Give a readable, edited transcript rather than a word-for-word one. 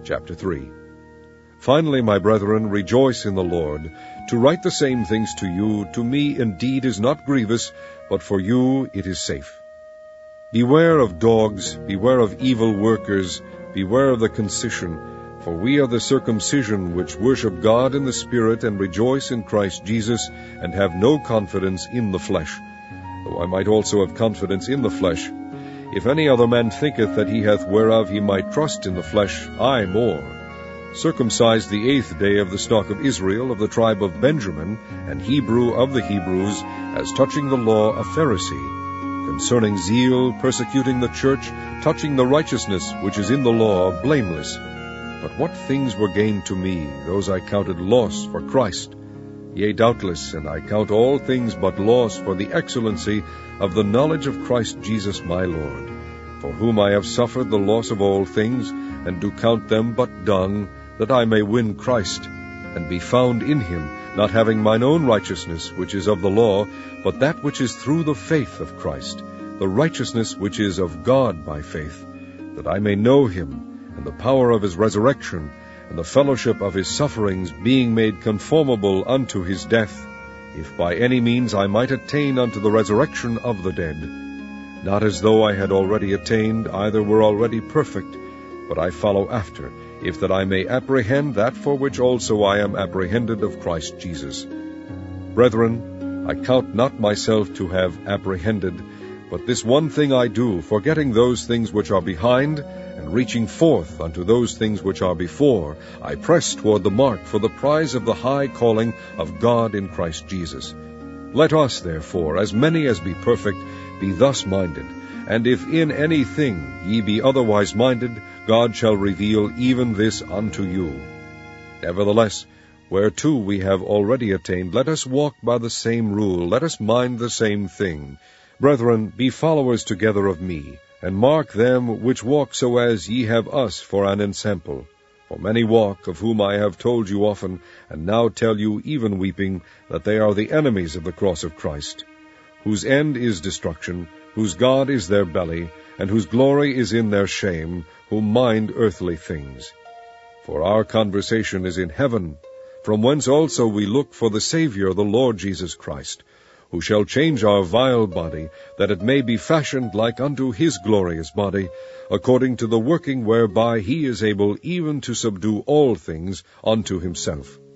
Chapter 3. Finally, my brethren, rejoice in the Lord. To write the same things to you, to me indeed is not grievous, but for you it is safe. Beware of dogs, beware of evil workers, beware of the concision, for we are the circumcision which worship God in the Spirit and rejoice in Christ Jesus, and have no confidence in the flesh, though I might also have confidence in the flesh. If any other man thinketh that he hath whereof he might trust in the flesh, I more. Circumcised the 8th day of the stock of Israel, of the tribe of Benjamin, and Hebrew of the Hebrews, as touching the law a Pharisee, concerning zeal, persecuting the church, touching the righteousness which is in the law, blameless. But what things were gained to me, those I counted loss for Christ. Yea, doubtless, and I count all things but loss for the excellency of the knowledge of Christ Jesus my Lord, for whom I have suffered the loss of all things, and do count them but dung, that I may win Christ, and be found in him, not having mine own righteousness, which is of the law, but that which is through the faith of Christ, the righteousness which is of God by faith, that I may know him, and the power of his resurrection, and the fellowship of his sufferings, being made conformable unto his death, if by any means I might attain unto the resurrection of the dead. Not as though I had already attained, either were already perfect, but I follow after, if that I may apprehend that for which also I am apprehended of Christ Jesus. Brethren, I count not myself to have apprehended, but this one thing I do, forgetting those things which are behind, and reaching forth unto those things which are before, I press toward the mark for the prize of the high calling of God in Christ Jesus. Let us, therefore, as many as be perfect, be thus minded. And if in any thing ye be otherwise minded, God shall reveal even this unto you. Nevertheless, whereto we have already attained, let us walk by the same rule, let us mind the same thing. Brethren, be followers together of me, and mark them which walk so as ye have us for an ensample. For many walk, of whom I have told you often, and now tell you even weeping, that they are the enemies of the cross of Christ, whose end is destruction, whose God is their belly, and whose glory is in their shame, who mind earthly things. For our conversation is in heaven, from whence also we look for the Saviour, the Lord Jesus Christ, who shall change our vile body, that it may be fashioned like unto his glorious body, according to the working whereby he is able even to subdue all things unto himself.